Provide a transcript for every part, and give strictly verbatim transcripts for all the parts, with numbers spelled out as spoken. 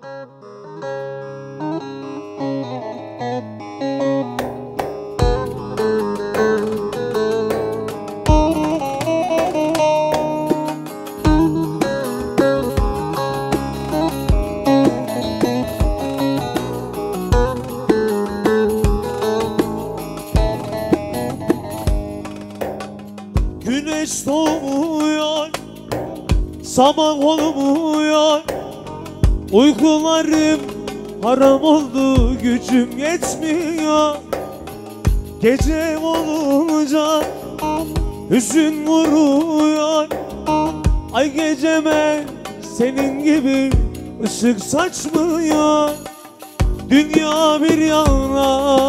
Güneş doğmuyor, sabah olmuyor, uykularım haram oldu, gücüm yetmiyor. Gece olunca hüzün vuruyor, ay geceme senin gibi ışık saçmıyor. Dünya bir yana,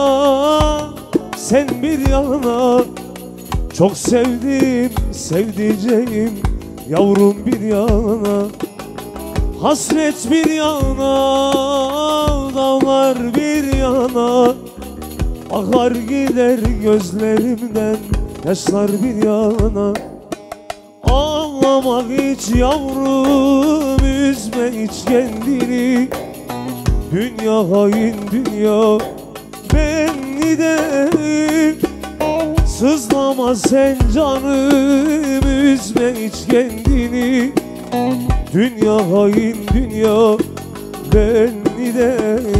sen bir yana, çok sevdim, sevdiceğim, yavrum bir yana. Hasret bir yana, dağlar bir yana, akar gider gözlerimden yaşlar bir yana. Ağlamak hiç yavrum, üzme hiç kendini, dünya hain dünya, beni de sızlama sen canım, üzme hiç kendini, dünya hain dünya, beni de.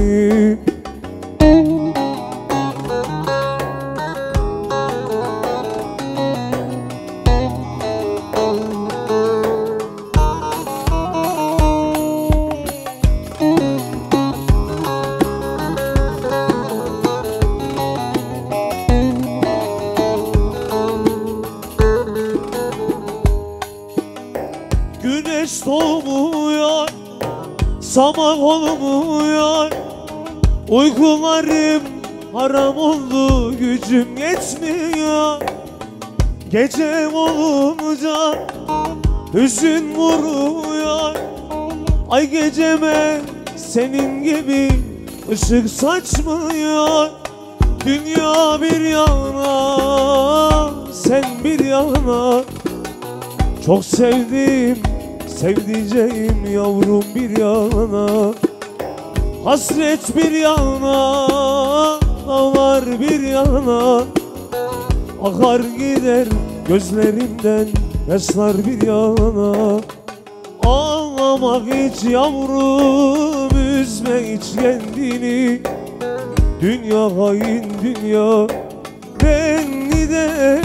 Güneş doğmuyor, sabah olmuyor, uykularım haram oldu, gücüm yetmiyor. Gece olunca hüzün vuruyor, ay geceme senin gibi ışık saçmıyor. Dünya bir yana, sen bir yana, çok sevdim, sevdiceğim, yavrum bir yana. Hasret bir yana, dağlar bir yana, akar gider gözlerimden yaşlar bir yana. Ağlamak hiç yavrum, üzme hiç kendini, dünya hain dünya, beni de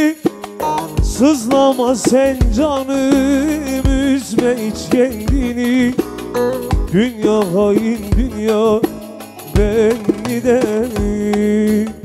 sızlama sen canım, üzme hiç kendini, dünya hain dünya, beni de.